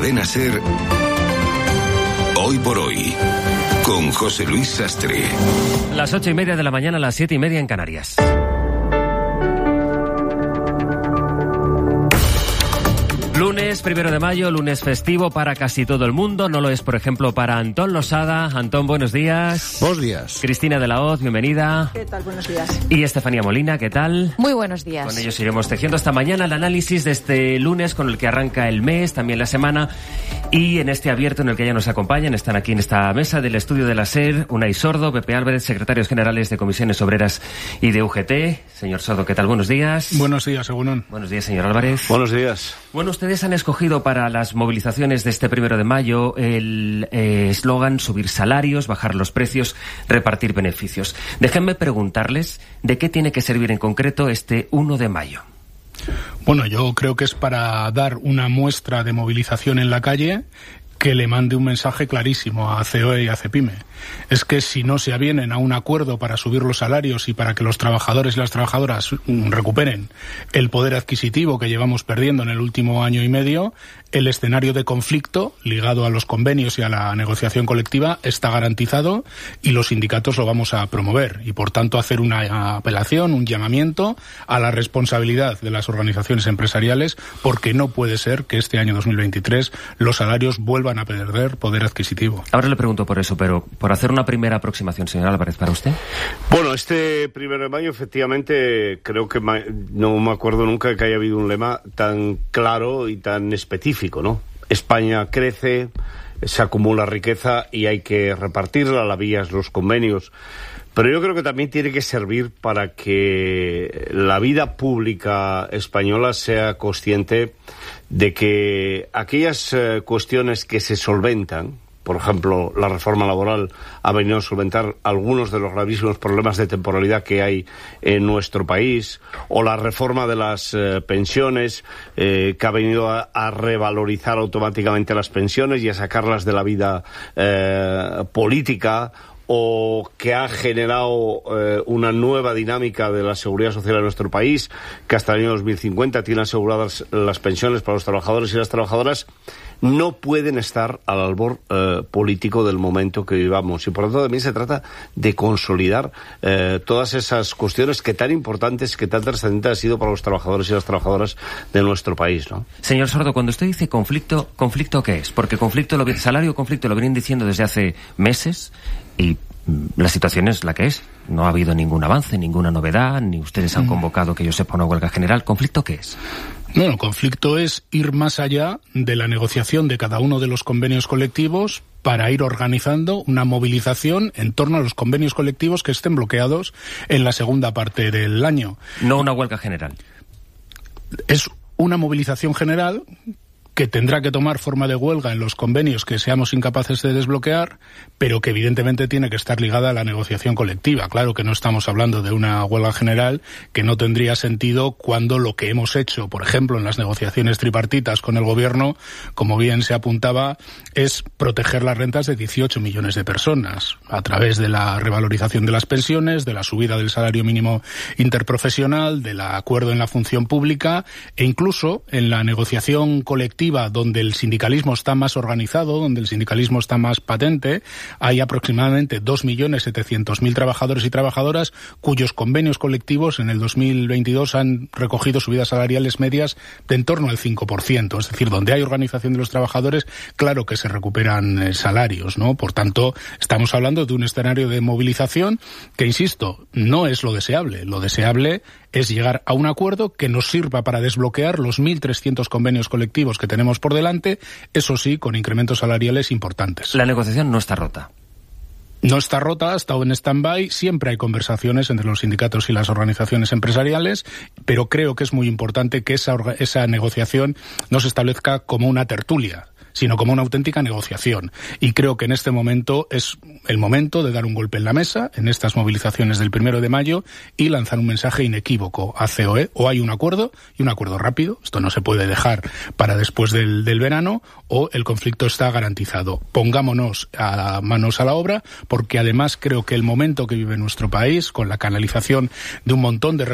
Cadena SER, Hoy por Hoy, con José Luis Sastre. Las 8:30 de la mañana, las 7:30 en Canarias. Lunes 1 de mayo, lunes festivo para casi todo el mundo. No lo es, por ejemplo, para Antón Losada. Antón, buenos días. Buenos días. Cristina de la Hoz, bienvenida. ¿Qué tal? Buenos días. Y Estefanía Molina, ¿qué tal? Muy buenos días. Con ellos iremos tejiendo esta mañana el análisis de este lunes con el que arranca el mes, también la semana. Y en este abierto en el que ya nos acompañan, están aquí en esta mesa del estudio de la SER, Unai Sordo, Pepe Álvarez, secretarios generales de Comisiones Obreras y de UGT. Señor Sordo, ¿qué tal? Buenos días. Buenos días, Egunon. Buenos días, señor Álvarez. Buenos días. Bueno, ustedes han escogido para las movilizaciones de este 1 de mayo el eslogan subir salarios, bajar los precios, repartir beneficios. Déjenme preguntarles de qué tiene que servir en concreto este 1 de mayo. Bueno, yo creo que es para dar una muestra de movilización en la calle que le mande un mensaje clarísimo a COE y a CEPIME. Es que si no se avienen a un acuerdo para subir los salarios y para que los trabajadores y las trabajadoras recuperen el poder adquisitivo que llevamos perdiendo en el último año y medio, el escenario de conflicto ligado a los convenios y a la negociación colectiva está garantizado y los sindicatos lo vamos a promover y, por tanto, hacer una apelación, un llamamiento a la responsabilidad de las organizaciones empresariales, porque no puede ser que este año 2023 los salarios vuelvan a perder poder adquisitivo. Ahora le pregunto por eso, pero por hacer una primera aproximación, señor Álvarez, ¿para usted? Bueno, este 1 de mayo, efectivamente, creo que no me acuerdo nunca de que haya habido un lema tan claro y tan específico, ¿no? España crece, se acumula riqueza y hay que repartirla, la vía es los convenios. Pero yo creo que también tiene que servir para que la vida pública española sea consciente de que aquellas cuestiones que se solventan, por ejemplo, la reforma laboral ha venido a solventar algunos de los gravísimos problemas de temporalidad que hay en nuestro país, o la reforma de las pensiones, que ha venido a revalorizar automáticamente las pensiones y a sacarlas de la vida política, o que ha generado una nueva dinámica de la seguridad social en nuestro país, que hasta el año 2050 tiene aseguradas las pensiones para los trabajadores y las trabajadoras, no pueden estar al albor político del momento que vivamos. Y por lo tanto también se trata de consolidar todas esas cuestiones que tan importantes, que tan trascendentes han sido para los trabajadores y las trabajadoras de nuestro país, ¿no? Señor Sordo, cuando usted dice conflicto, ¿conflicto qué es? Porque salario conflicto lo vienen diciendo desde hace meses y la situación es la que es. No ha habido ningún avance, ninguna novedad, ni ustedes han convocado que yo sepa una huelga general. ¿Conflicto qué es? Bueno, el conflicto es ir más allá de la negociación de cada uno de los convenios colectivos para ir organizando una movilización en torno a los convenios colectivos que estén bloqueados en la segunda parte del año. No una huelga general. Es una movilización general que tendrá que tomar forma de huelga en los convenios que seamos incapaces de desbloquear, pero que evidentemente tiene que estar ligada a la negociación colectiva. Claro que no estamos hablando de una huelga general, que no tendría sentido cuando lo que hemos hecho, por ejemplo, en las negociaciones tripartitas con el gobierno, como bien se apuntaba, es proteger las rentas de 18 millones de personas a través de la revalorización de las pensiones, de la subida del salario mínimo interprofesional, del acuerdo en la función pública e incluso en la negociación colectiva, donde el sindicalismo está más organizado, donde el sindicalismo está más patente. Hay aproximadamente 2.700.000 trabajadores y trabajadoras cuyos convenios colectivos en el 2022 han recogido subidas salariales medias de en torno al 5%. Es decir, donde hay organización de los trabajadores, claro que se recuperan salarios, ¿no? Por tanto, estamos hablando de un escenario de movilización que, insisto, no es lo deseable. Lo deseable es llegar a un acuerdo que nos sirva para desbloquear los 1.300 convenios colectivos que tenemos por delante, eso sí, con incrementos salariales importantes. La negociación no está rota. No está rota, ha estado en stand-by, siempre hay conversaciones entre los sindicatos y las organizaciones empresariales, pero creo que es muy importante que esa negociación no se establezca como una tertulia, sino como una auténtica negociación. Y creo que en este momento es el momento de dar un golpe en la mesa, en estas movilizaciones del 1 de mayo, y lanzar un mensaje inequívoco a COE. O hay un acuerdo, y un acuerdo rápido, esto no se puede dejar para después del verano, o el conflicto está garantizado. Pongámonos manos a la obra, porque además creo que el momento que vive nuestro país, con la canalización de un montón de